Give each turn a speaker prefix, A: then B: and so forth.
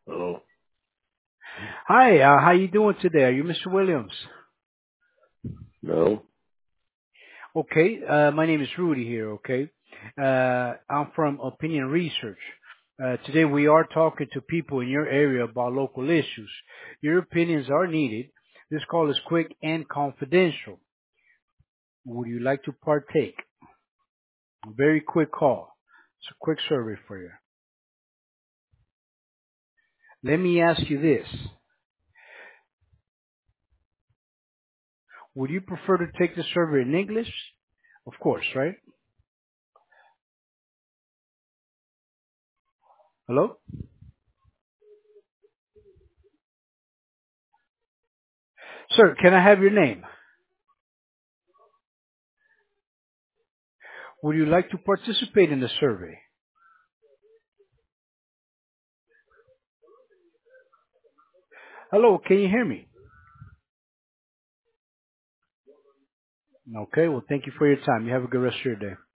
A: Oh,
B: Hi, how you doing today? Are you Mr. Williams?
A: no.
B: Okay, my name is Rudy here, okay? I'm from Opinion Research. Today we are talking to people in your area about local issues. Your opinions are needed. This call is quick and confidential. Would you like to partake? A very quick call. It's a quick survey for you. Let me ask you this. Would you prefer to take the survey in English? Of course, right? Hello? Sir, can I have your name? Would you like to participate in the survey? Hello, can you hear me? Okay, well, thank you for your time. You have a good rest of your day.